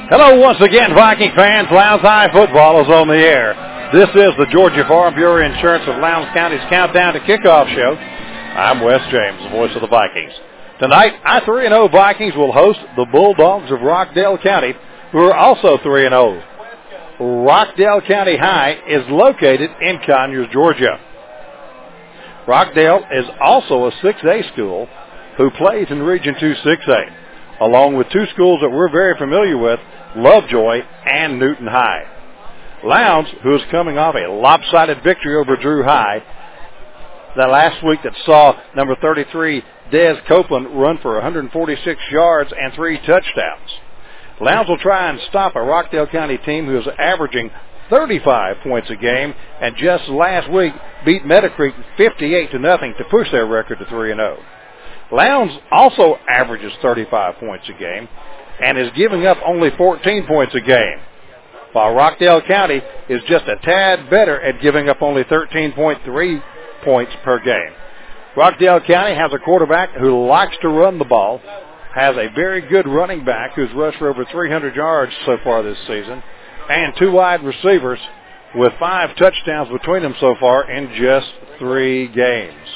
Hello once again, Viking fans. Lowndes High football is on the air. This is the Georgia Farm Bureau Insurance of Lowndes County's Countdown to Kickoff show. I'm Wes James, the voice of the Vikings. Tonight, our 3-0 Vikings will host the Bulldogs of Rockdale County, who are also 3-0. Rockdale County High is located in Conyers, Georgia. Rockdale is also a 6A school who plays in Region 2 6A, along with two schools that we're very familiar with, Lovejoy and Newton High. Lowndes, who is coming off a lopsided victory over Drew High, that last week that saw number 33, Des Copeland, run for 146 yards and 3 touchdowns. Lowndes will try and stop a Rockdale County team who is averaging 35 points a game and just last week beat Meadow Creek 58-0 to push their record to 3-0. Lowndes also averages 35 points a game and is giving up only 14 points a game, while Rockdale County is just a tad better at giving up only 13.3 points per game. Rockdale County has a quarterback who likes to run the ball, has a very good running back who's rushed for over 300 yards so far this season, and 2 wide receivers with 5 touchdowns between them so far in just 3 games.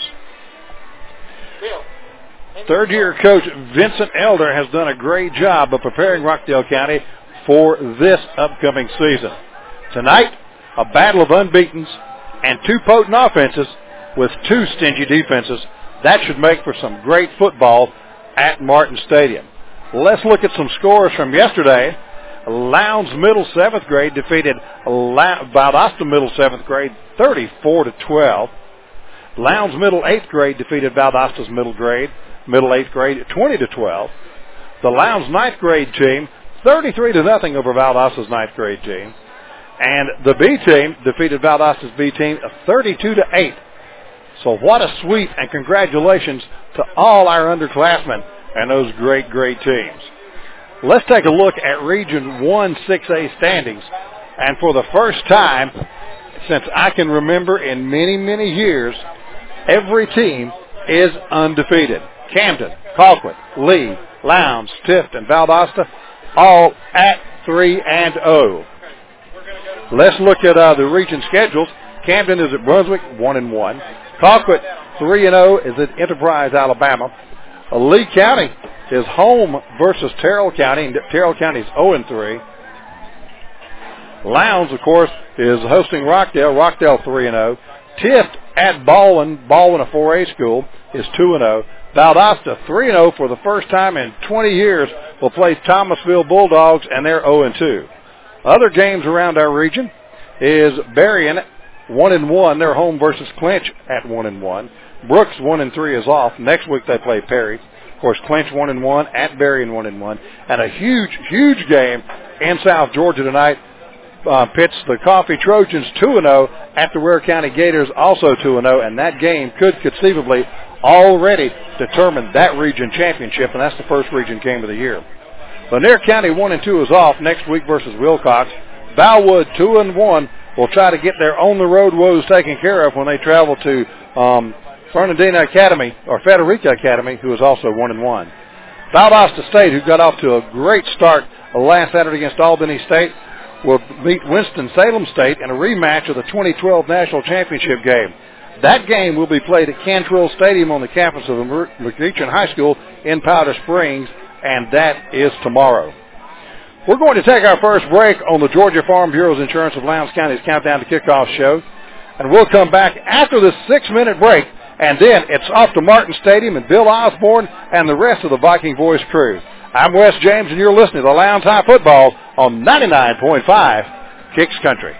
Third-year coach Vincent Elder has done a great job of preparing Rockdale County for this upcoming season. Tonight, a battle of unbeatens and 2 potent offenses with 2 stingy defenses. That should make for some great football at Martin Stadium. Let's look at some scores from yesterday. Lowndes Middle 7th grade defeated Valdosta Middle 7th grade 34-12. Lowndes Middle 8th grade defeated Valdosta's Middle 8th grade 20-12. The Lowndes 9th grade team 33-0 over Valdosta's 9th grade team. And the B team defeated Valdosta's B team 32-8. So what a sweep, and congratulations to all our underclassmen and those great teams. Let's take a look at Region 1 6A standings. And for the first time since I can remember in many years, every team is undefeated. Camden, Colquitt, Lee, Lowndes, Tift, and Valdosta all at 3-0. Let's look at the region schedules. Camden is at Brunswick, 1-1. Colquitt, 3-0, is at Enterprise, Alabama. Lee County is home versus Terrell County, and Terrell County is 0-3. Lowndes, of course, is hosting Rockdale. Rockdale 3-0. Tift at Baldwin, a 4A school, is 2-0. Valdosta 3-0 for the first time in 20 years will play Thomasville Bulldogs, and they're 0-2. Other games around our region is Berrien 1-1. They're home versus Clinch at 1-1. Brooks 1-3 is off. Next week they play Perry. Of course, Clinch 1-1 at Berrien 1-1, and a huge game in South Georgia tonight. Pits the Coffee Trojans 2-0 at the Ware County Gators, also 2-0, and that game could conceivably already determine that region championship, and that's the first region game of the year. Lanier County 1-2 is off next week versus Wilcox. Valwood 2-1 will try to get their on-the-road woes taken care of when they travel to Fernandina Academy, or Federica Academy, who is also 1-1. Valdosta State, who got off to a great start last Saturday against Albany State, will meet Winston-Salem State in a rematch of the 2012 National Championship game. That game will be played at Cantrill Stadium on the campus of McEachern High School in Powder Springs, and that is tomorrow. We're going to take our first break on the Georgia Farm Bureau's Insurance of Lowndes County's Countdown to Kickoff show, and we'll come back after this 6-minute break, and then it's off to Martin Stadium and Bill Osborne and the rest of the Viking Voice crew. I'm Wes James, and you're listening to Lowndes High Football on 99.5 Kicks Country.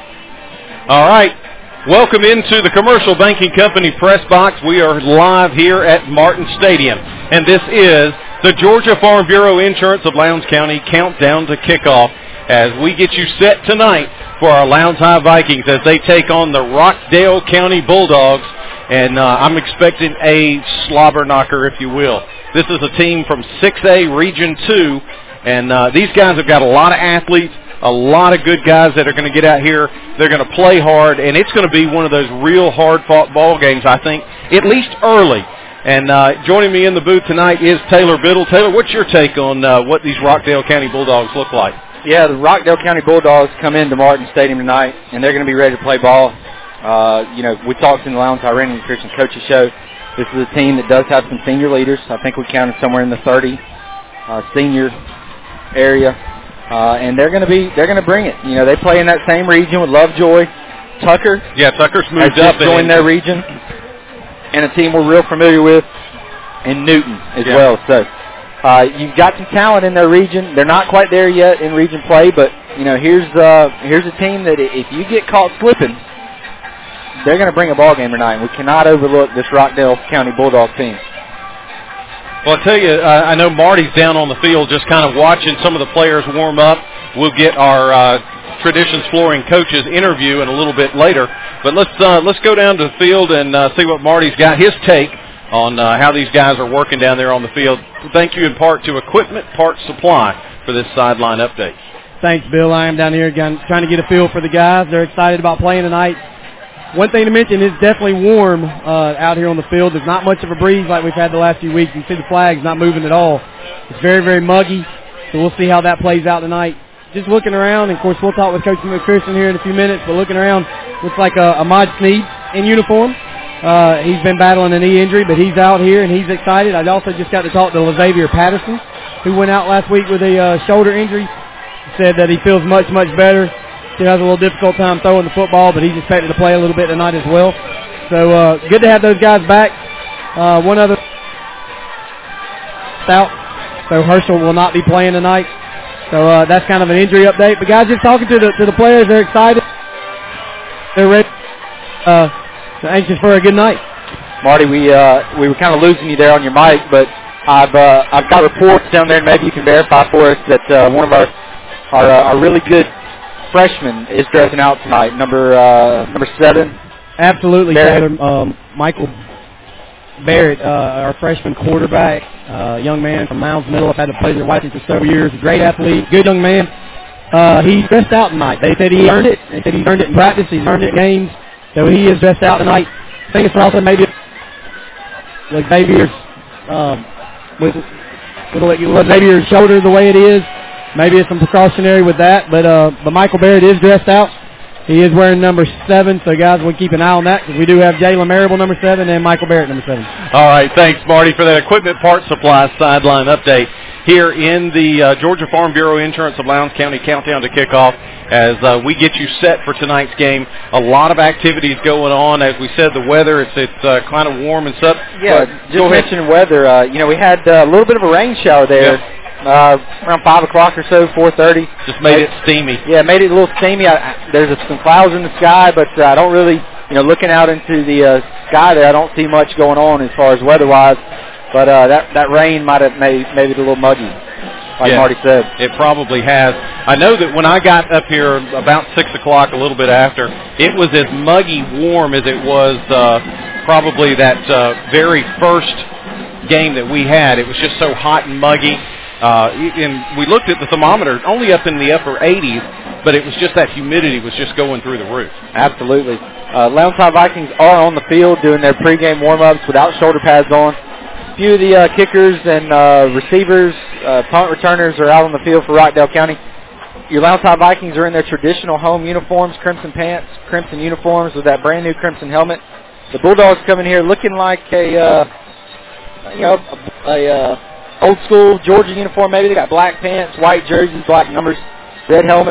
All right. Welcome into the Commercial Banking Company press box. We are live here at Martin Stadium, and this is the Georgia Farm Bureau Insurance of Lowndes County Countdown to Kickoff as we get you set tonight for our Lowndes High Vikings as they take on the Rockdale County Bulldogs, and I'm expecting a slobber knocker, if you will. This is a team from 6A Region 2, and these guys have got a lot of athletes, a lot of good guys that are going to get out here. They're going to play hard, and it's going to be one of those real hard-fought ball games, I think, at least early. And joining me in the booth tonight is Taylor Biddle. Taylor, what's your take on what these Rockdale County Bulldogs look like? Yeah, the Rockdale County Bulldogs come into Martin Stadium tonight, and they're going to be ready to play ball. We talked in the Lowndes Iranian Christian Coaches Show. This is a team that does have some senior leaders. I think we counted somewhere in the 30 senior area, and they're going to bring it. They play in that same region with Lovejoy. Tucker. Yeah, Tucker's moved has up just joined their region, and a team we're real familiar with in Newton as well. So you've got some talent in their region. They're not quite there yet in region play, but here's a team that if you get caught slipping, they're going to bring a ball game tonight. We cannot overlook this Rockdale County Bulldog team. Well, I tell you, I know Marty's down on the field just kind of watching some of the players warm up. We'll get our Traditions Flooring coaches interview in a little bit later. But let's go down to the field and see what Marty's got, his take on how these guys are working down there on the field. Thank you in part to Equipment Parts Supply for this sideline update. Thanks, Bill. I am down here again trying to get a feel for the guys. They're excited about playing tonight. One thing to mention, it's definitely warm out here on the field. There's not much of a breeze like we've had the last few weeks. You can see the flags not moving at all. It's very, very muggy, so we'll see how that plays out tonight. Just looking around, and of course we'll talk with Coach McPherson here in a few minutes, but looking around, looks like a Mod Sneed in uniform. He's been battling a knee injury, but he's out here, and he's excited. I also just got to talk to LaXavier Patterson, who went out last week with a shoulder injury. He said that he feels much, much better. He has a little difficult time throwing the football, but he's expected to play a little bit tonight as well. So good to have those guys back. One other out, so Herschel will not be playing tonight. So that's kind of an injury update. But guys, just talking to the players, they're excited. They're ready. They're anxious for a good night. Marty, we were kind of losing you there on your mic, but I've got reports down there, and maybe you can verify for us that one of our really good freshmen is dressing out tonight, number 7. Absolutely, Taylor. Michael Barrett, our freshman quarterback, young man from Mounds Middle. I've had the pleasure of watching for several years. Great athlete, good young man. He's dressed out tonight. They said he earned it. They said he's earned it in practice. He's earned it in games. So he is dressed out tonight. I think it's also maybe like Xavier's with Xavier's shoulder the way it is. Maybe it's some precautionary with that, but Michael Barrett is dressed out. He is wearing number 7, so guys, we'll keep an eye on that because we do have Jalen Marable, number 7, and Michael Barrett, number 7. All right, thanks, Marty, for that Equipment Parts Supply sideline update here in the Georgia Farm Bureau Insurance of Lowndes County countdown to kickoff as we get you set for tonight's game. A lot of activities going on. As we said, the weather, it's kind of warm and stuff. Yeah, just mentioning weather, we had a little bit of a rain shower there. Yeah. Around 5 o'clock or so, 4:30. Just made it steamy. Yeah, made it a little steamy. There's some clouds in the sky, but I don't really, looking out into the sky there, I don't see much going on as far as weather-wise. But that rain might have made it a little muggy, like Marty said. It probably has. I know that when I got up here about 6 o'clock, a little bit after, it was as muggy warm as it was probably that very first game that we had. It was just so hot and muggy. And we looked at the thermometer, only up in the upper 80s, but it was just that humidity was just going through the roof. Absolutely. Lowndes High Vikings are on the field doing their pregame warm-ups without shoulder pads on. A few of the kickers and receivers, punt returners are out on the field for Rockdale County. Your Lowndes High Vikings are in their traditional home uniforms, crimson pants, crimson uniforms with that brand-new crimson helmet. The Bulldogs coming here looking like a old school Georgia uniform. Maybe they got black pants, white jerseys, black numbers, red helmet.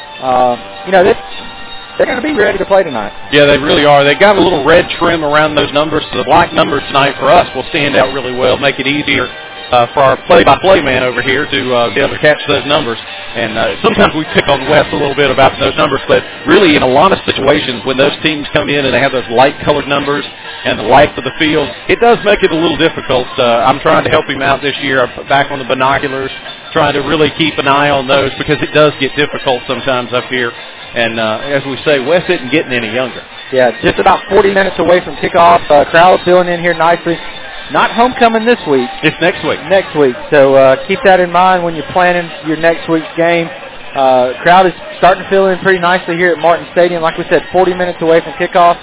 They're going to be ready to play tonight. Yeah, they really are. They got a little red trim around those numbers, so the black numbers tonight for us will stand out really well, make it easier for our play-by-play man over here to be able to catch those numbers. And sometimes we pick on Wes a little bit about those numbers, but really in a lot of situations when those teams come in and they have those light-colored numbers and the light of the field, it does make it a little difficult. I'm trying to help him out this year. I'm back on the binoculars, trying to really keep an eye on those because it does get difficult sometimes up here. And as we say, Wes isn't getting any younger. Yeah, just about 40 minutes away from kickoff. Crowd filling in here nicely. Not homecoming this week. It's next week. Next week. So keep that in mind when you're planning your next week's game. Crowd is starting to fill in pretty nicely here at Martin Stadium. Like we said, 40 minutes away from kickoff.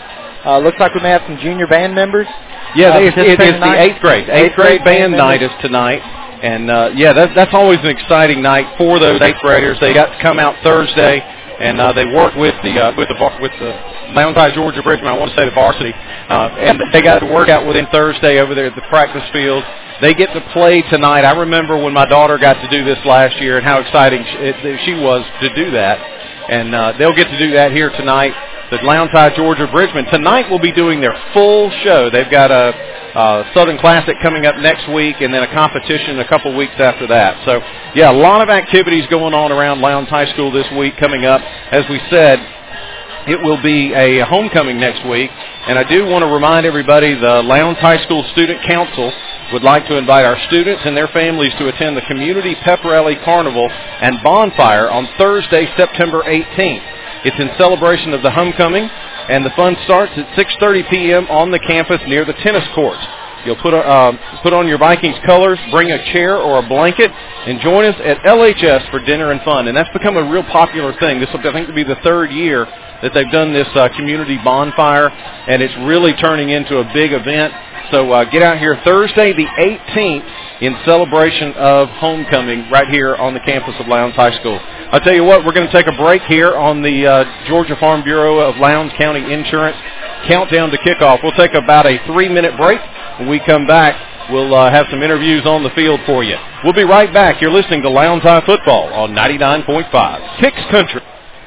Looks like we may have some junior band members. Yeah, it is the 8th grade. 8th grade band night is tonight. And, that's always an exciting night for those 8th graders. They got to come out Thursday, and they work with the Lowndes High Georgia Bridgman, I want to say the varsity, and they got to work out with him Thursday over there at the practice field. They get to play tonight. I remember when my daughter got to do this last year and how exciting she was to do that. And they'll get to do that here tonight. The Lowndes High Georgia Bridgman tonight will be doing their full show. They've got a Southern Classic coming up next week and then a competition a couple weeks after that. So, yeah, a lot of activities going on around Lowndes High School this week coming up. As we said, it will be a homecoming next week. And I do want to remind everybody the Lowndes High School Student Council would like to invite our students and their families to attend the Community Pep Rally Carnival and Bonfire on Thursday, September 18th. It's in celebration of the homecoming, and the fun starts at 6:30 p.m. on the campus near the tennis courts. You'll put on your Vikings colors, bring a chair or a blanket, and join us at LHS for dinner and fun. And that's become a real popular thing. This will, I think, be the 3rd year that they've done this community bonfire, and it's really turning into a big event. So get out here Thursday the 18th in celebration of homecoming right here on the campus of Lowndes High School. I'll tell you what, we're going to take a break here on the Georgia Farm Bureau of Lowndes County Insurance countdown to kickoff. We'll take about a 3-minute break. When we come back, we'll have some interviews on the field for you. We'll be right back. You're listening to Lowndes High Football on 99.5 Kicks Country.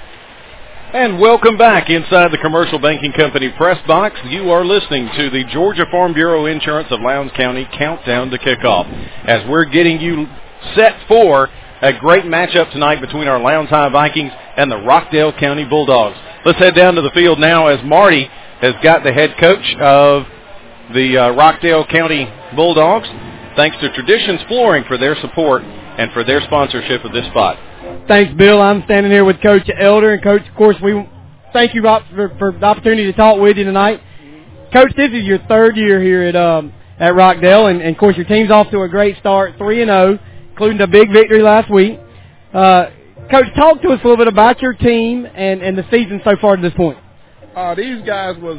And welcome back inside the Commercial Banking Company press box. You are listening to the Georgia Farm Bureau Insurance of Lowndes County countdown to kickoff as we're getting you set for a great matchup tonight between our Lowndes High Vikings and the Rockdale County Bulldogs. Let's head down to the field now as Marty has got the head coach of the Rockdale County Bulldogs. Thanks to Traditions Flooring for their support and for their sponsorship of this spot. Thanks, Bill. I'm standing here with Coach Elder. And, Coach, of course, we thank you for the opportunity to talk with you tonight. Coach, this is your 3rd year here at Rockdale, and, of course, your team's off to a great start, 3-0, including a big victory last week. Coach, talk to us a little bit about your team and the season so far to this point. These guys was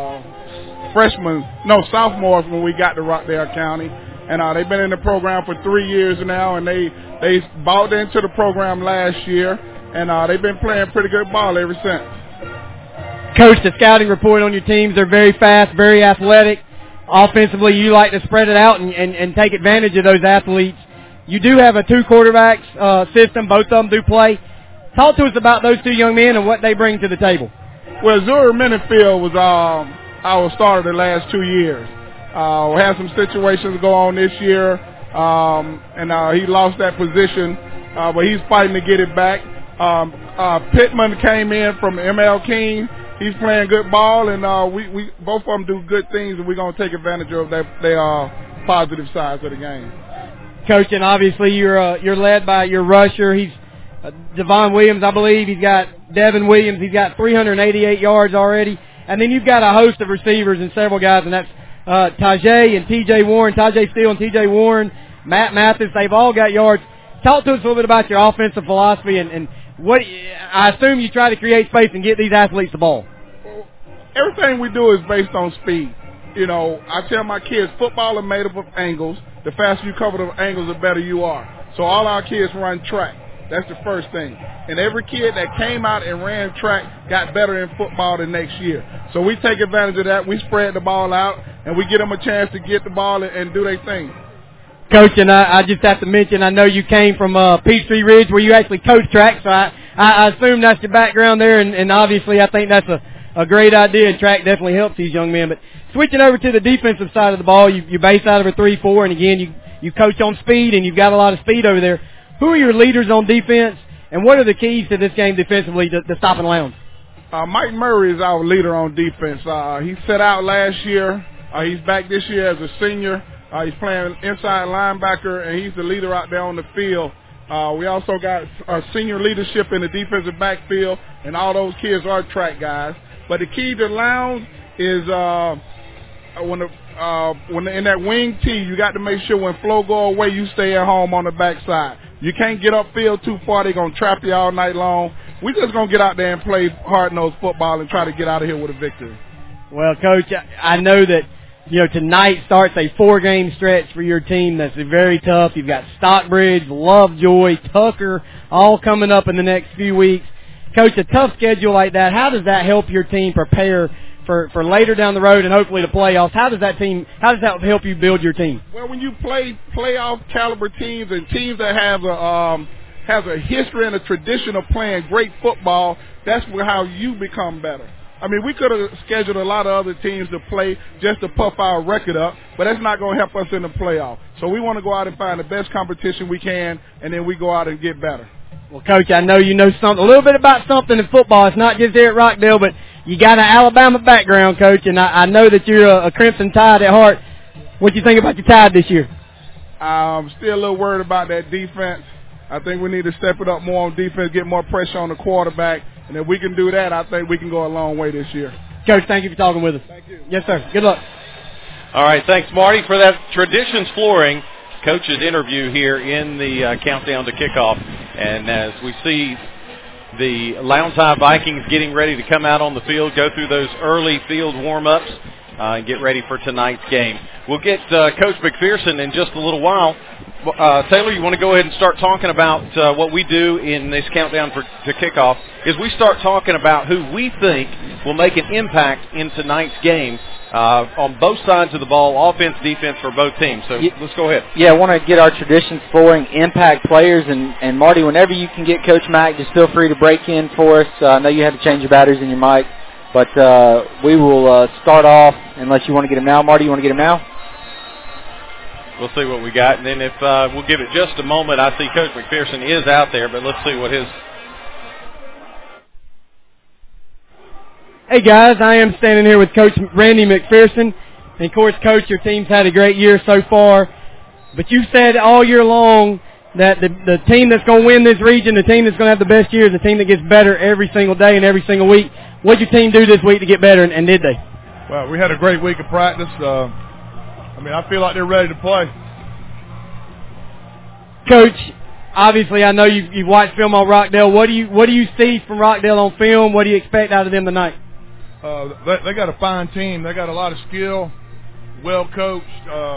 sophomores when we got to Rockdale County. And they've been in the program for 3 years now, and they bought into the program last year, and they've been playing pretty good ball ever since. Coach, the scouting report on your teams, they're very fast, very athletic. Offensively, you like to spread it out and take advantage of those athletes. You do have a 2 quarterbacks system. Both of them do play. Talk to us about those 2 young men and what they bring to the table. Well, Zuri Minifield was our starter the last 2 years. We had some situations go on this year, and he lost that position, but he's fighting to get it back. Pittman came in from ML King. He's playing good ball, and we both of them do good things, and we're going to take advantage of their positive sides of the game. Coach, and obviously you're led by your rusher. He's Devon Williams, I believe. He's got Devin Williams. He's got 388 yards already. And then you've got a host of receivers and several guys, and that's Tajay and T.J. Warren, Tajay Steele and T.J. Warren, Matt Mathis. They've all got yards. Talk to us a little bit about your offensive philosophy and what I assume you try to create space and get these athletes the ball. Everything we do is based on speed. You know, I tell my kids football is made up of angles. The faster you cover the angles, the better you are. So all our kids run track. That's the first thing. And every kid that came out and ran track got better in football the next year. So we take advantage of that. We spread the ball out, and we get them a chance to get the ball and do their thing. Coach, and I just have to mention, I know you came from Peachtree Ridge where you actually coach track, so I assume that's your background there, and obviously I think that's a great idea, and track definitely helps these young men. But switching over to the defensive side of the ball, you base out of a 3-4, and again, you coach on speed, and you've got a lot of speed over there. Who are your leaders on defense, and what are the keys to this game defensively to stopping Lowndes? Mike Murray is our leader on defense. He set out last year. He's back this year as a senior. He's playing inside linebacker, and he's the leader out there on the field. We also got senior leadership in the defensive backfield, and all those kids are track guys. But the key to Lowndes is when in that wing tee, you got to make sure when flow go away, you stay at home on the backside. You can't get upfield too far. They're going to trap you all night long. We're just going to get out there and play hard-nosed football and try to get out of here with a victory. Well, Coach, I know that, tonight starts a 4-game stretch for your team that's very tough. You've got Stockbridge, Lovejoy, Tucker, all coming up in the next few weeks. Coach, a tough schedule like that, how does that help your team prepare for later down the road and hopefully the playoffs? How does that help you build your team? Well, when you play playoff caliber teams and teams that have a history and a tradition of playing great football, that's how you become better. I mean, we could have scheduled a lot of other teams to play just to puff our record up, but that's not going to help us in the playoff. So we want to go out and find the best competition we can, and then we go out and get better. Well, Coach, I know you know a little bit about something in football. It's not just here at Rockdale, but you got an Alabama background, Coach, and I know that you're a Crimson Tide at heart. What do you think about your Tide this year? I'm still a little worried about that defense. I think we need to step it up more on defense, get more pressure on the quarterback, and if we can do that, I think we can go a long way this year. Coach, thank you for talking with us. Thank you. Yes, sir. Good luck. All right, thanks, Marty, for that Traditions Flooring coach's interview here in the countdown to kickoff. And as we see the Lowndes High Vikings getting ready to come out on the field, go through those early field warm-ups, and get ready for tonight's game. We'll get Coach McPherson in just a little while. Taylor, you want to go ahead and start talking about what we do in this countdown to kickoff is we start talking about who we think will make an impact in tonight's game on both sides of the ball, offense, defense for both teams. So let's go ahead. Yeah, I want to get our Traditions Flooring impact players. And Marty, whenever you can get Coach Mack, just feel free to break in for us. I know you had to change your batteries in your mic. But we will start off, unless you want to get him now. Marty, you want to get him now? We'll see what we got. And then if we'll give it just a moment. I see Coach McPherson is out there, but let's see what his... Hey, guys, I am standing here with Coach Randy McPherson. And, of course, Coach, your team's had a great year so far. But you said all year long that the team that's going to win this region, the team that's going to have the best year, is the team that gets better every single day and every single week. What did your team do this week to get better, and did they? Well, we had a great week of practice. I feel like they're ready to play. Coach, obviously I know you've watched film on Rockdale. What do you see from Rockdale on film? What do you expect out of them tonight? They got a fine team. They got a lot of skill, well coached.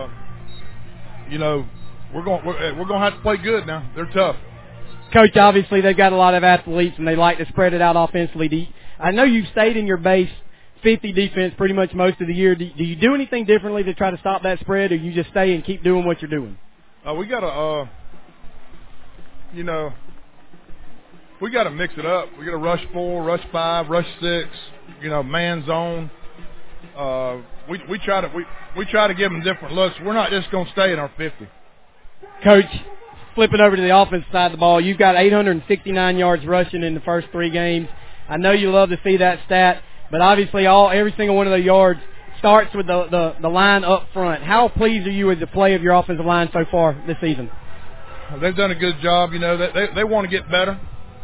We're going to have to play good now. They're tough. Coach, obviously they've got a lot of athletes and they like to spread it out offensively. I know you've stayed in your base 50 defense pretty much most of the year. Do you do anything differently to try to stop that spread, or you just stay and keep doing what you're doing? We got to, we got to mix it up. We got to rush 4, rush 5, rush 6. Man zone. We try to give them different looks. We're not just going to stay in our 50. Coach, flipping over to the offensive side of the ball, you've got 869 yards rushing in the first 3 games. I know you love to see that stat, but obviously every single one of those yards starts with the line up front. How pleased are you with the play of your offensive line so far this season? They've done a good job. They want to get better.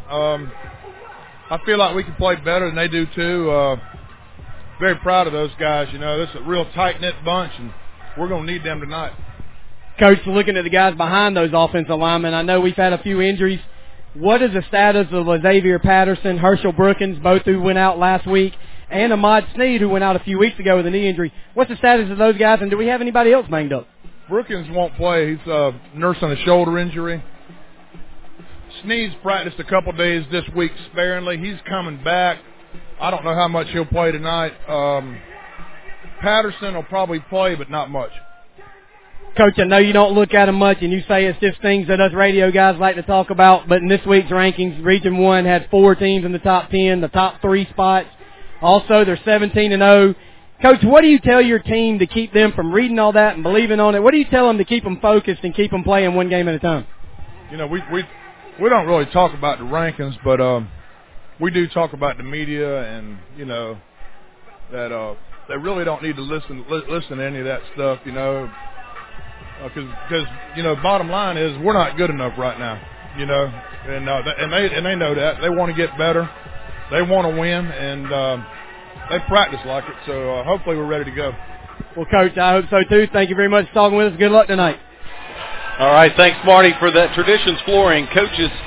I feel like we can play better than they do too. Very proud of those guys. This is a real tight-knit bunch, and we're going to need them tonight. Coach, looking at the guys behind those offensive linemen, I know we've had a few injuries. What is the status of Xavier Patterson, Herschel Brookins, both who went out last week, and Ahmad Sneed, who went out a few weeks ago with a knee injury? What's the status of those guys, and do we have anybody else banged up? Brookins won't play. He's nursing a shoulder injury. Sneed's practiced a couple days this week sparingly. He's coming back. I don't know how much he'll play tonight. Patterson will probably play, but not much. Coach, I know you don't look at them much, and you say it's just things that us radio guys like to talk about, but in this week's rankings, Region 1 had 4 teams in the top 10, the top 3 spots. Also, they're 17-0. Coach, what do you tell your team to keep them from reading all that and believing on it? What do you tell them to keep them focused and keep them playing one game at a time? We don't really talk about the rankings, but we do talk about the media, and that they really don't need to listen to any of that stuff, because bottom line is we're not good enough right now, and they know that. They want to get better, they want to win, and they practice like it. So hopefully we're ready to go. Well, Coach, I hope so too. Thank you very much for talking with us. Good luck tonight. All right, thanks, Marty, for that Traditions Flooring coach's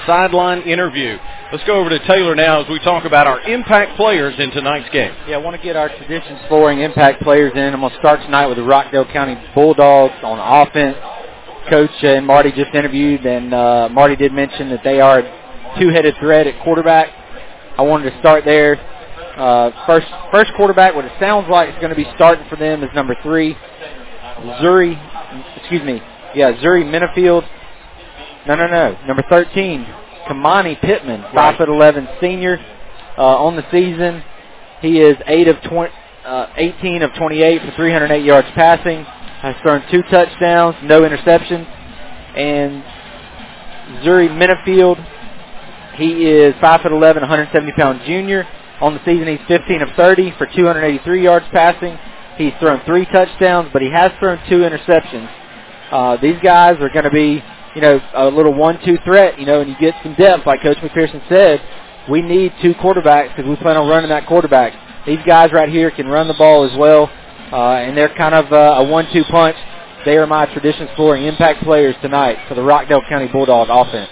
sideline interview. Let's go over to Taylor now as we talk about our impact players in tonight's game. Yeah, I want to get our tradition scoring impact players in. I'm going to start tonight with the Rockdale County Bulldogs on offense. Coach and Marty just interviewed, and Marty did mention that they are a two-headed threat at quarterback. I wanted to start there. First quarterback, what it sounds like is going to be starting for them is number 3, Zuri Minifield. Number 13, Kamani Pittman, 5'11" senior. On the season, he is 18 of 28 for 308 yards passing. Has thrown 2 touchdowns, no interceptions. And Zuri Minifield, he is 5'11", 170-pound junior. On the season, he's 15 of 30 for 283 yards passing. He's thrown 3 touchdowns, but he has thrown 2 interceptions. These guys are going to be, a little 1-2 threat, and you get some depth, like Coach McPherson said. We need 2 quarterbacks because we plan on running that quarterback. These guys right here can run the ball as well, and they're kind of a 1-2 punch. They are my tradition scoring impact players tonight for the Rockdale County Bulldog offense.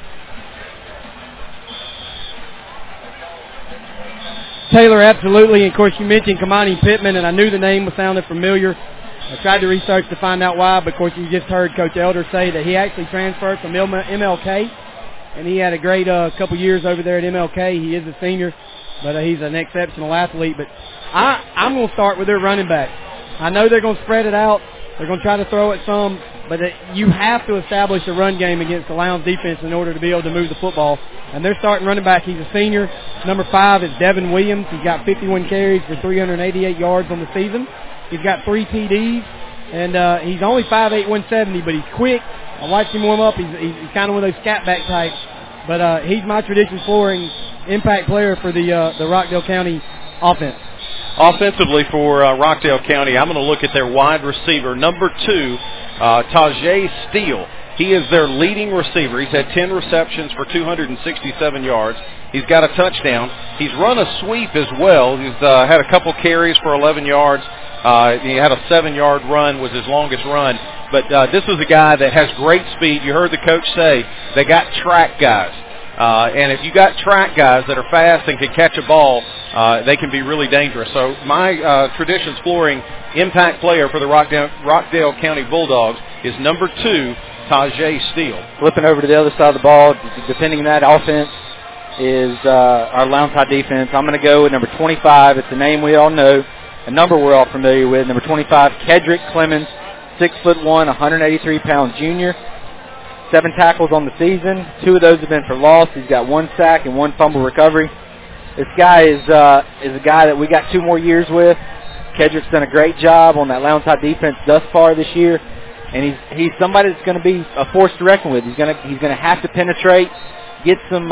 Taylor, absolutely. And, of course, you mentioned Kamani Pittman, and I knew the name was sounding familiar. I tried to research to find out why, but, of course, you just heard Coach Elder say that he actually transferred from MLK, and he had a great couple years over there at MLK. He is a senior, but he's an exceptional athlete. But I'm going to start with their running back. I know they're going to spread it out. They're going to try to throw it some, but you have to establish a run game against the Lowndes defense in order to be able to move the football. And their starting running back, he's a senior. Number 5 is Devin Williams. He's got 51 carries for 388 yards on the season. He's got 3 TDs, and he's only 5'8", 170, but he's quick. I watched him warm up. He's kind of one of those scat back types, but he's my tradition scoring impact player for the Rockdale County offense. Offensively for Rockdale County, I'm going to look at their wide receiver, number 2, Tajay Steele. He is their leading receiver. He's had 10 receptions for 267 yards. He's got a touchdown. He's run a sweep as well. He's had a couple carries for 11 yards. He had a 7-yard run, was his longest run. But this is a guy that has great speed. You heard the coach say they got track guys. And if you got track guys that are fast and can catch a ball, they can be really dangerous. So my traditions flooring impact player for the Rockdale County Bulldogs is number 2, Tajay Steele. Flipping over to the other side of the ball, defending that offense is our Lowndes High defense. I'm going to go with number 25. It's a name we all know, a number we're all familiar with. Number 25, Kedrick Clemens, 6'1", 183-pound junior. 7 tackles on the season. 2 of those have been for loss. He's got 1 sack and 1 fumble recovery. This guy is a guy that we got 2 more years with. Kedrick's done a great job on that Lowndes High defense thus far this year, and he's somebody that's going to be a force to reckon with. He's going to have to penetrate, get some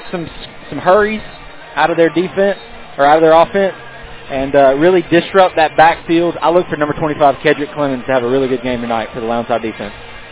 hurries out of their defense or out of their offense, and really disrupt that backfield. I look for number 25, Kedrick Clemens, to have a really good game tonight for the Lowndes High defense.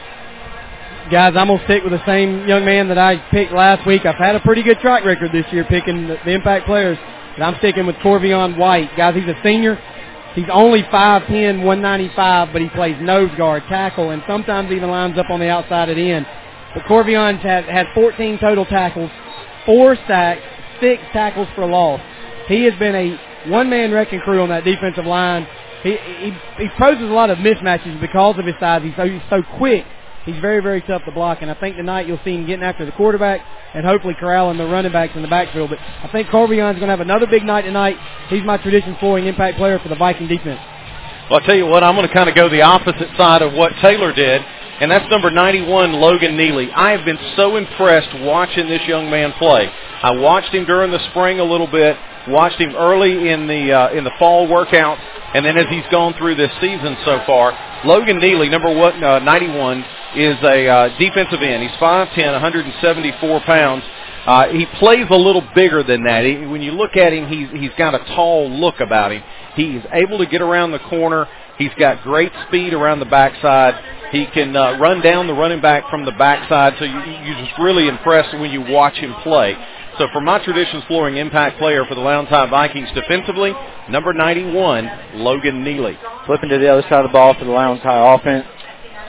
Guys, I'm going to stick with the same young man that I picked last week. I've had a pretty good track record this year picking the impact players, and I'm sticking with Corvion White. Guys, he's a senior. He's only 5'10", 195, but he plays nose guard, tackle, and sometimes even lines up on the outside at end. But Corvion's had 14 total tackles, 4 sacks, 6 tackles for loss. He has been a one-man wrecking crew on that defensive line. He poses a lot of mismatches because of his size. He's so quick. He's very, very tough to block, and I think tonight you'll see him getting after the quarterback and hopefully corralling the running backs in the backfield. But I think Corvion's going to have another big night tonight. He's my tradition-scoring impact player for the Viking defense. Well, I'll tell you what, I'm going to kind of go the opposite side of what Taylor did, and that's number 91, Logan Neely. I have been so impressed watching this young man play. I watched him during the spring a little bit, watched him early in the fall workouts, and then as he's gone through this season so far. Logan Neely, number 91, is a defensive end. He's 5'10", 174 pounds. He plays a little bigger than that. When you look at him, he's got a tall look about him. He's able to get around the corner. He's got great speed around the backside. He can run down the running back from the backside, so you're just really impressed when you watch him play. So for my traditions flooring impact player for the Lowndes High Vikings defensively, number 91, Logan Neely. Flipping to the other side of the ball for the Lowndes High offense.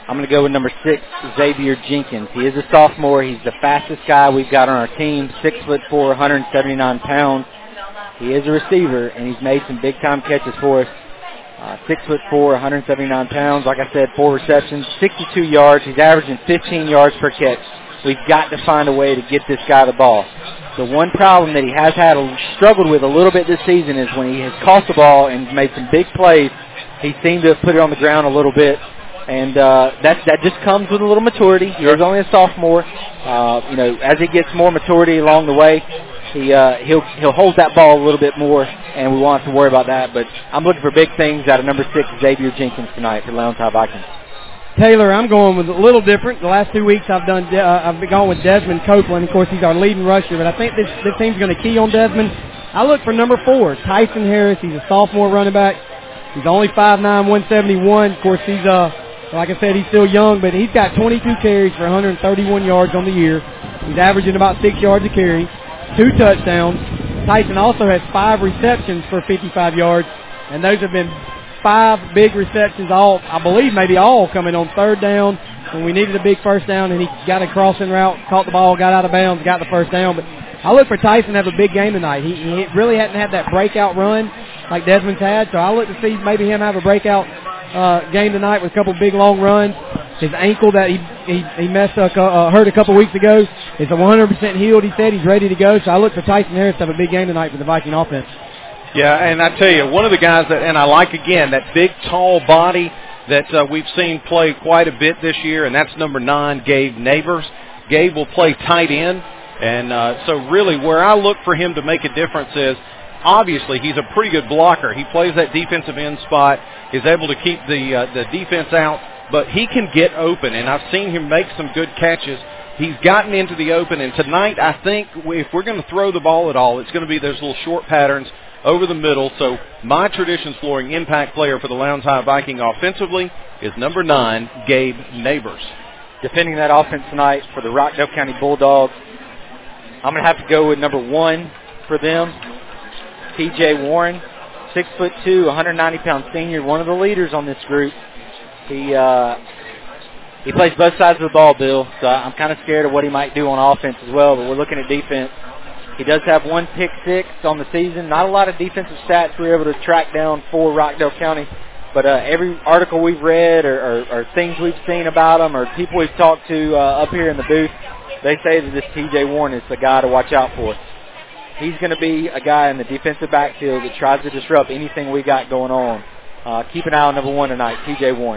I'm going to go with number 6, Xavier Jenkins. He is a sophomore. He's the fastest guy we've got on our team, 6'4", 179 pounds. He is a receiver, and he's made some big-time catches for us. 6'4", 179 pounds. Like I said, 4 receptions, 62 yards. He's averaging 15 yards per catch. We've got to find a way to get this guy the ball. The one problem that he has struggled with a little bit this season is when he has caught the ball and made some big plays, he seemed to have put it on the ground a little bit. And that just comes with a little maturity. He is only a sophomore. As he gets more maturity along the way, he'll hold that ball a little bit more, and we won't have to worry about that. But I'm looking for big things out of number 6, Xavier Jenkins, tonight for Lowndes High Vikings. Taylor, I'm going with a little different. The last 2 weeks I've been going with Desmond Copeland. Of course, he's our leading rusher, but I think this team's going to key on Desmond. I look for number 4, Tyson Harris. He's a sophomore running back. He's only 5'9", 171. Of course, he's like I said, he's still young, but he's got 22 carries for 131 yards on the year. He's averaging about 6 yards a carry, 2 touchdowns. Tyson also has 5 receptions for 55 yards, and those have been 5 big receptions, I believe maybe all coming on 3rd down when we needed a big first down, and he got a crossing route, caught the ball, got out of bounds, got the first down. But I look for Tyson to have a big game tonight. He really hadn't had that breakout run like Desmond's had, so I look to see maybe him have a breakout game tonight with a couple big long runs. His ankle that he hurt a couple weeks ago is 100% healed. He said he's ready to go, so I look for Tyson Harris to have a big game tonight for the Viking offense. Yeah, and I tell you, one of the guys and I like, again, that big, tall body that we've seen play quite a bit this year, and that's number 9, Gabe Neighbors. Gabe will play tight end, and so really where I look for him to make a difference is, obviously, he's a pretty good blocker. He plays that defensive end spot, is able to keep the defense out, but he can get open, and I've seen him make some good catches. He's gotten into the open, and tonight I think if we're going to throw the ball at all, it's going to be those little short patterns over the middle. So my Traditions Flooring impact player for the Lowndes High Viking offensively is number 9, Gabe Neighbors. Defending that offense tonight for the Rockdale County Bulldogs, I'm going to have to go with number 1 for them, T.J. Warren, 6'2", 190-pound senior, one of the leaders on this group. He plays both sides of the ball, Bill, so I'm kind of scared of what he might do on offense as well, but we're looking at defense. He does have 1 pick 6 on the season. Not a lot of defensive stats we were able to track down for Rockdale County, but every article we've read or things we've seen about him or people we've talked to up here in the booth, they say that this T.J. Warren is the guy to watch out for. He's going to be a guy in the defensive backfield that tries to disrupt anything we got going on. Keep an eye on number 1 tonight, T.J. Warren.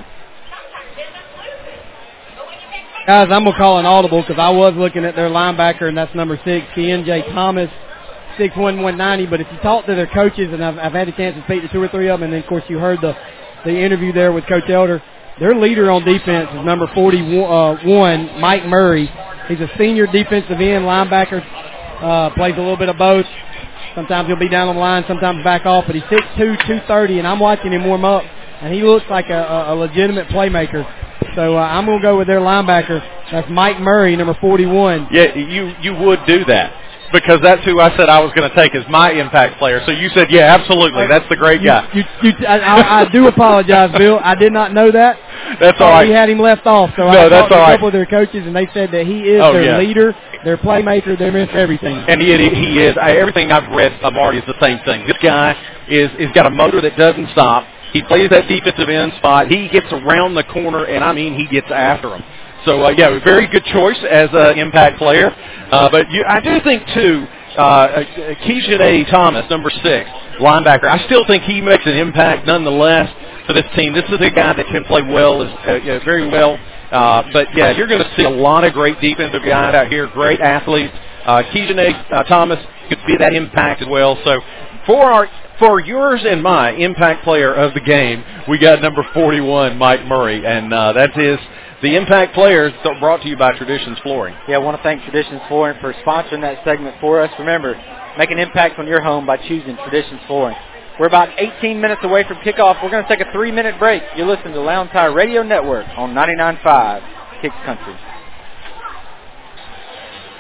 Guys, I'm going to call an audible because I was looking at their linebacker, and that's number 6, K.N.J. Thomas, 6'1", 190. But if you talk to their coaches, and I've had a chance to speak to 2 or 3 of them, and then, of course, you heard the interview there with Coach Elder, their leader on defense is number 41, Mike Murray. He's a senior defensive end linebacker, plays a little bit of both. Sometimes he'll be down on the line, sometimes back off, but he's 6'2", 230, and I'm watching him warm up, and he looks like a legitimate playmaker. So I'm going to go with their linebacker. That's Mike Murray, number 41. Yeah, you would do that because that's who I said I was going to take as my impact player. So you said, yeah, absolutely. That's the great guy. I do apologize, Bill. I did not know that. That's all right. We had him left off. So I talked to a couple of their coaches, and they said that he is their leader, their playmaker, their Mr. Everything. And he is. Everything I've read of Marty is the same thing. This guy is got a motor that doesn't stop. He plays that defensive end spot. He gets around the corner, and, I mean, he gets after him. So, yeah, very good choice as an impact player. But I do think, too, Keisha Thomas, number 6, linebacker, I still think he makes an impact nonetheless for this team. This is a guy that can play well, very well. But, yeah, you're going to see a lot of great defensive guys out here, great athletes. Keisha Thomas could be that impact as well. So, for yours and my impact player of the game, we got number 41, Mike Murray, and that is the impact players brought to you by Traditions Flooring. Yeah, I want to thank Traditions Flooring for sponsoring that segment for us. Remember, make an impact on your home by choosing Traditions Flooring. We're about 18 minutes away from kickoff. We're going to take a 3-minute break. You're listening to Lowndes High Radio Network on 99.5 Kicks Country.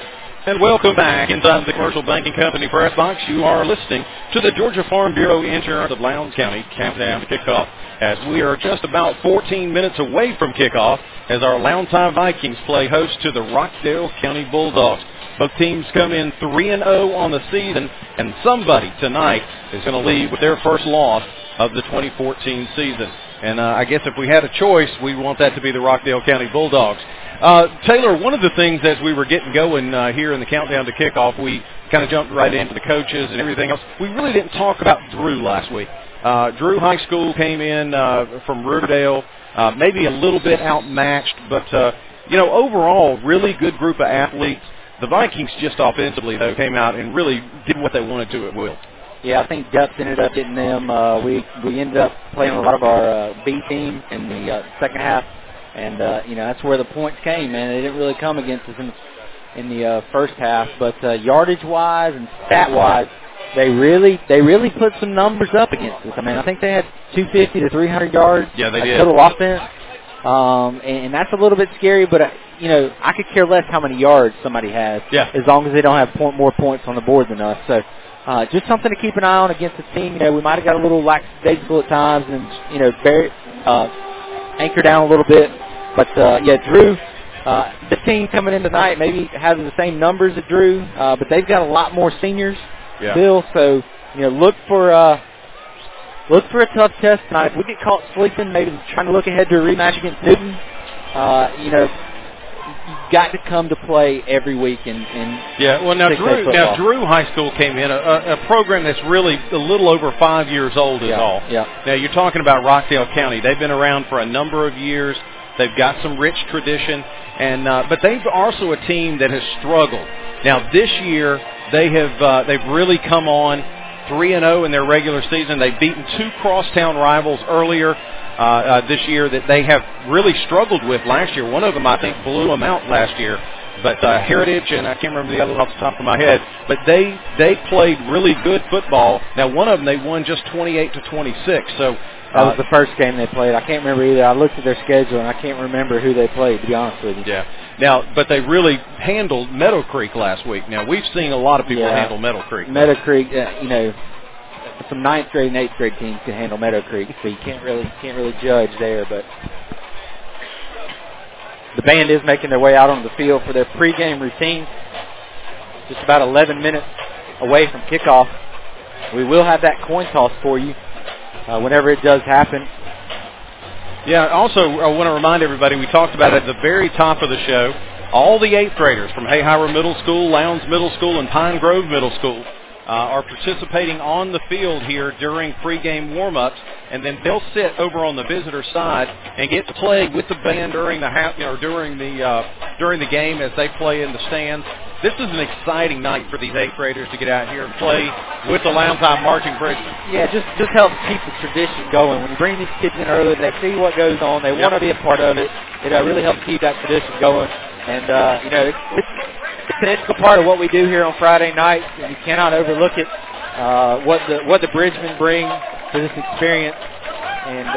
And welcome back inside the Commercial Banking Company Press Box. You are listening to the Georgia Farm Bureau Insurance of Lowndes County countdown to kickoff, as we are just about 14 minutes away from kickoff as our Lowndes High Vikings play host to the Rockdale County Bulldogs. Both teams come in 3-0 on the season, and somebody tonight is going to leave with their first loss of the 2014 season. And I guess if we had a choice, we want that to be the Rockdale County Bulldogs. Taylor, one of the things as we were getting going here in the countdown to kickoff, we kind of jumped right into the coaches and everything else. We really didn't talk about Drew last week. Drew High School came in from Riverdale, maybe a little bit outmatched, but, overall, really good group of athletes. The Vikings just offensively, though, came out and really did what they wanted to at will. Yeah, I think depth ended up getting them. We ended up playing a lot of our B team in the second half. And, that's where the points came, man. They didn't really come against us in the first half. But yardage-wise and stat-wise, they really put some numbers up against us. I mean, I think they had 250 to 300 yards total offense. And that's a little bit scary, but, I could care less how many yards somebody has as long as they don't have more points on the board than us. So just something to keep an eye on against the team. We might have got a little lackadaisical at times and, anchor down a little bit. But, Drew, the team coming in tonight maybe has the same numbers as Drew, but they've got a lot more seniors still. So, look for a tough test tonight. If we get caught sleeping, maybe trying to look ahead to a rematch against Newton, you've got to come to play every week. Now Drew High School came in, a program that's really a little over 5 years old is all. Yeah. Now, you're talking about Rockdale County. They've been around for a number of years. They've got some rich tradition, but they've also a team that has struggled. Now, this year, they've really come on 3-0 in their regular season. They've beaten two crosstown rivals earlier this year that they have really struggled with last year. One of them, I think, blew them out last year. But Heritage, and I can't remember the other one off the top of my head, but they played really good football. Now, one of them, they won just 28-26. So that was the first game they played. I can't remember either. I looked at their schedule, and I can't remember who they played, to be honest with you. Yeah. Now, but they really handled Meadow Creek last week. Now, we've seen a lot of people handle Meadow Creek. Meadow Creek, some 9th grade and 8th grade teams can handle Meadow Creek, so you can't really judge there. But the band is making their way out on the field for their pregame routine. Just about 11 minutes away from kickoff. We will have that coin toss for you whenever it does happen. Yeah, also, I want to remind everybody, we talked about it at the very top of the show, all the 8th graders from Hayhire Middle School, Lowndes Middle School, and Pine Grove Middle School are participating on the field here during pregame warm-ups, and then they'll sit over on the visitor side and get to play with the band during the during the game as they play in the stands. This is an exciting night for these 8th graders to get out here and play with the Lowndes High Marching Bridge. Yeah, just helps keep the tradition going. When you bring these kids in early, they see what goes on. They want to be a part of it. It really helps keep that tradition going. And, it's an integral part of what we do here on Friday nights, and you cannot overlook it, what the Bridgemen bring to this experience. And,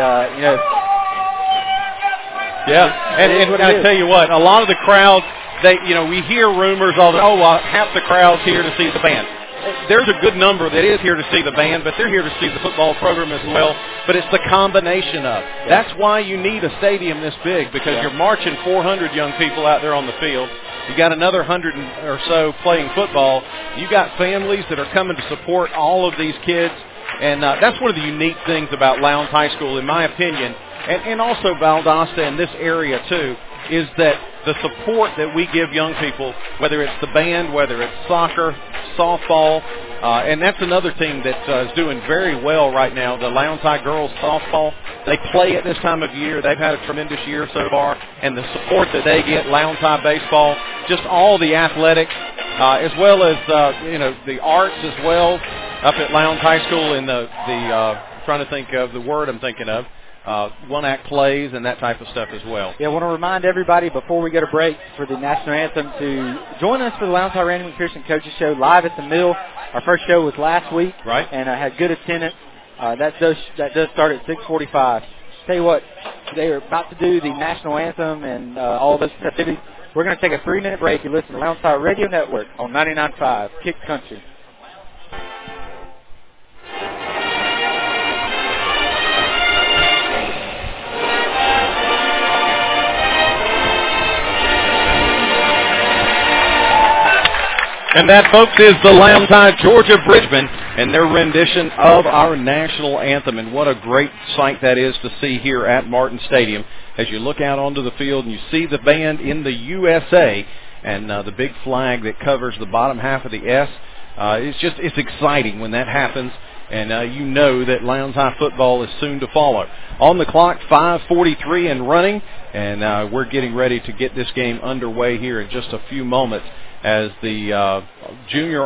Yeah, and I tell you what, a lot of the crowd, we hear rumors all the half the crowd's here to see the band. There's a good number that is here to see the band, but they're here to see the football program as well. But it's the combination of. That's why you need a stadium this big, because you're marching 400 young people out there on the field. You got another 100 or so playing football. You got families that are coming to support all of these kids. And that's one of the unique things about Lowndes High School, in my opinion, and also Valdosta and this area too, is that the support that we give young people, whether it's the band, whether it's soccer, softball, and that's another team that is doing very well right now, the Lowndes High girls softball. They play at this time of year. They've had a tremendous year so far, and the support that they get, Lowndes High baseball, just all the athletics, as well as the arts as well up at Lowndes High School in the trying to think of the word I'm thinking of. One-act plays and that type of stuff as well. Yeah, I want to remind everybody before we go to break for the National Anthem to join us for the Lowndes High Randy McPherson Coaches Show live at the Mill. Our first show was last week, right? And I had good attendance. That does start at 6:45. Tell you what, they are about to do the National Anthem and all those activities. We're going to take a 3-minute break. You listen to Lounge Tide Radio Network on 99.5 Kick Country. And that, folks, is the Lounge Tide Georgia Bridgman and their rendition of our national anthem. And what a great sight that is to see here at Martin Stadium as you look out onto the field and you see the band in the USA and the big flag that covers the bottom half of the S. It's exciting when that happens, and you know that Lowndes High football is soon to follow. On the clock, 5:43 and running, and we're getting ready to get this game underway here in just a few moments as the Junior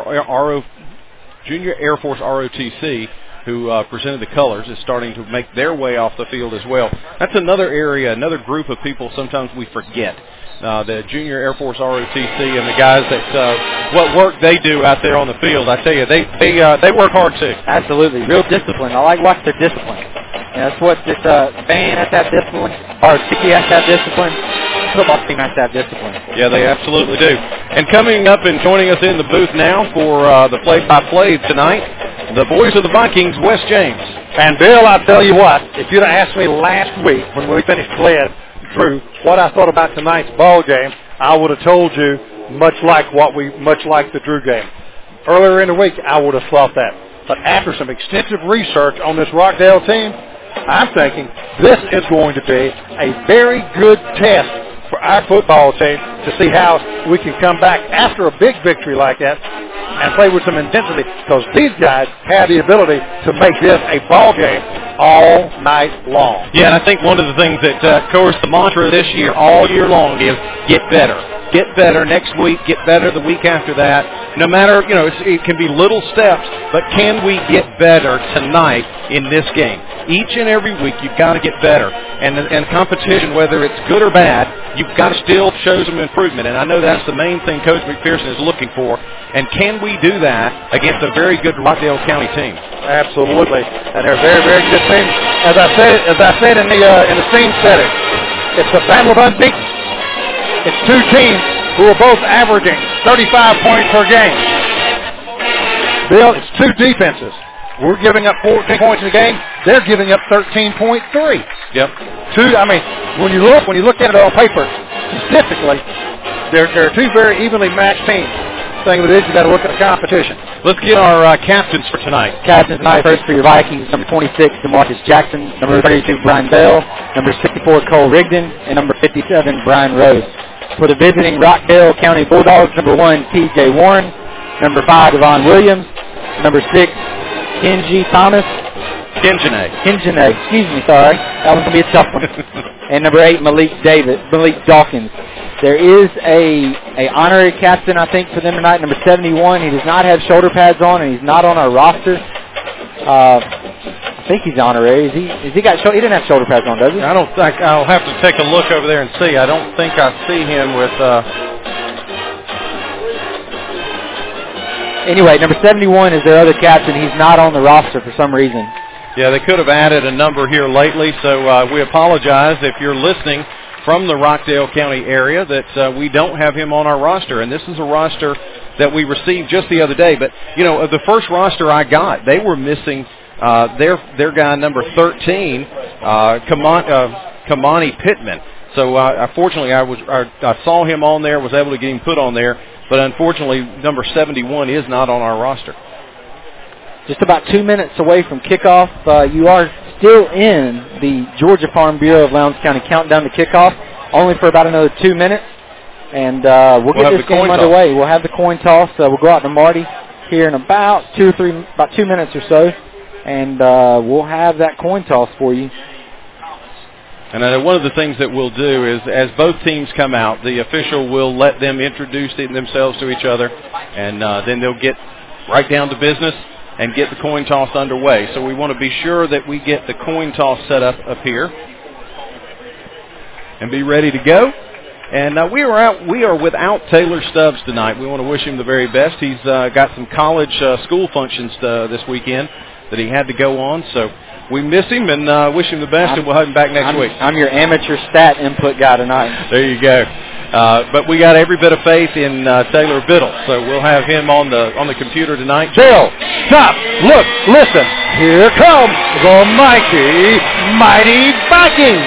Air Force ROTC, who presented the colors, is starting to make their way off the field as well. That's another area, another group of people sometimes we forget. The Junior Air Force ROTC and the guys that what work they do out there on the field. I tell you, they work hard too. Absolutely, real discipline. I like watching their discipline. And that's what this band has to have discipline. Our Tiki has to have discipline. Football team has to have discipline. Yeah, they absolutely do. And coming up and joining us in the booth now for the play-by-play tonight, the voice of the Vikings, Wes James. And Bill, I tell you what, if you'd have asked me last week when we finished playing Drew what I thought about tonight's ball game, I would have told you much like the Drew game. Earlier in the week, I would have thought that. But after some extensive research on this Rockdale team, I'm thinking this is going to be a very good test for our football team to see how we can come back after a big victory like that and play with some intensity, because these guys have the ability to make this a ball game all night long. Yeah, and I think one of the things that, of course, the mantra this year, all year long, is get better. Get better next week, get better the week after that. No matter, it can be little steps, but can we get better tonight in this game? Each and every week, you've got to get better. And competition, whether it's good or bad, you've got to still show some improvement. And I know that's the main thing Coach McPherson is looking for. And can we do that against a very good Rockdale County team? Absolutely. And they're a very, very good team. As I said in the scene setting, it's a battle of unbeaten. It's two teams who are both averaging 35 points per game. Bill, it's two defenses. We're giving up 14 points in the game. They're giving up 13.3. Yep. When you look at it on paper, statistically, they're two very evenly matched teams. The thing of it is, you got to look at the competition. Let's get our captains for tonight. Captains tonight, first for your Vikings, number 26, DeMarcus Jackson, number 32, Brian Bell, number 64, Cole Rigdon, and number 57, Brian Rose. For the visiting Rockdale County Bulldogs, number 1, T.J. Warren, number 5, Devon Williams, number 6, Kenji Thomas. Kinjane, excuse me, sorry. That one's going to be a tough one. And number 8, Malik Dawkins. There is a honorary captain, I think, for them tonight, number 71. He does not have shoulder pads on, and he's not on our roster. I think he's honorary. He didn't have shoulder pads on, does he? I don't think. I'll have to take a look over there and see. I don't think I see him with. Anyway, number 71 is their other captain. He's not on the roster for some reason. Yeah, they could have added a number here lately, so we apologize if you're listening from the Rockdale County area that we don't have him on our roster. And this is a roster that we received just the other day. But, the first roster I got, they were missing their guy number 13, Kamani Pittman. So, unfortunately, I saw him on there, was able to get him put on there. But, unfortunately, number 71 is not on our roster. Just about 2 minutes away from kickoff. You are still in the Georgia Farm Bureau of Lowndes County countdown to kickoff, only for about another 2 minutes. And we'll get this game underway. We'll have the coin toss. We'll go out to Marty here in about 2 minutes or so. And we'll have that coin toss for you. And one of the things that we'll do is, as both teams come out, the official will let them introduce themselves to each other, and then they'll get right down to business and get the coin toss underway. So we want to be sure that we get the coin toss set up here and be ready to go. And we are without Taylor Stubbs tonight. We want to wish him the very best. He's got some college school functions this weekend that he had to go on. So we miss him and wish him the best, and we'll have him back next week. I'm your amateur stat input guy tonight. There you go. But we got every bit of faith in Taylor Biddle, so we'll have him on the computer tonight. Bill, stop, look, listen. Here comes the mighty Vikings.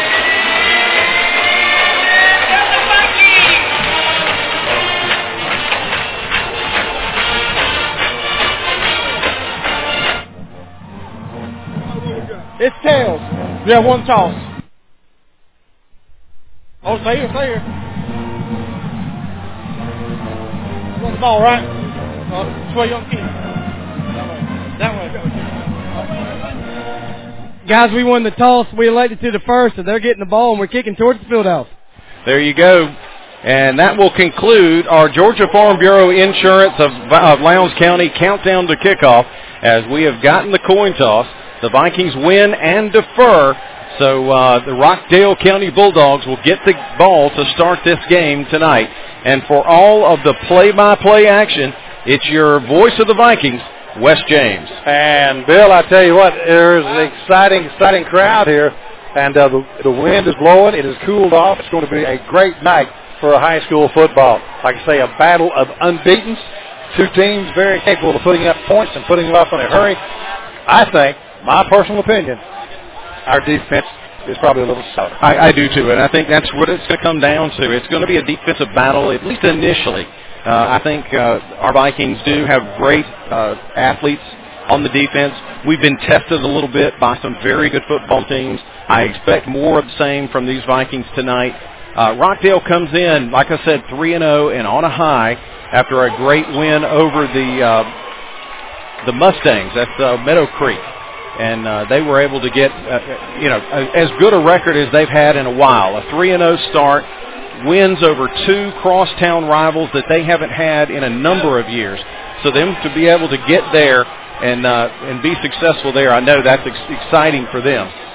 It's tails. Yeah, one toss. Oh, stay here. Run the ball, right? That's where you don't keep. That way. Guys, we won the toss. We elected to the first, so they're getting the ball, and we're kicking towards the field house. There you go. And that will conclude our Georgia Farm Bureau Insurance of Lowndes County countdown to kickoff, as we have gotten the coin toss. The Vikings win and defer, so the Rockdale County Bulldogs will get the ball to start this game tonight. And for all of the play-by-play action, it's your voice of the Vikings, Wes James. And, Bill, I tell you what, there's an exciting crowd here, and the wind is blowing. It has cooled off. It's going to be a great night for a high school football. Like I say, a battle of unbeatens. Two teams very capable of putting up points and putting them up in a hurry. I think, my personal opinion, our defense is probably a little softer. I do too, and I think that's what it's going to come down to. It's going to be a defensive battle, at least initially. I think our Vikings do have great athletes on the defense. We've been tested a little bit by some very good football teams. I expect more of the same from these Vikings tonight. Rockdale comes in, like I said, 3-0 and on a high after a great win over the Mustangs. That's Meadow Creek. And they were able to get, as good a record as they've had in a while. A 3-0 start, wins over two crosstown rivals that they haven't had in a number of years. So them to be able to get there and be successful there, I know that's exciting for them.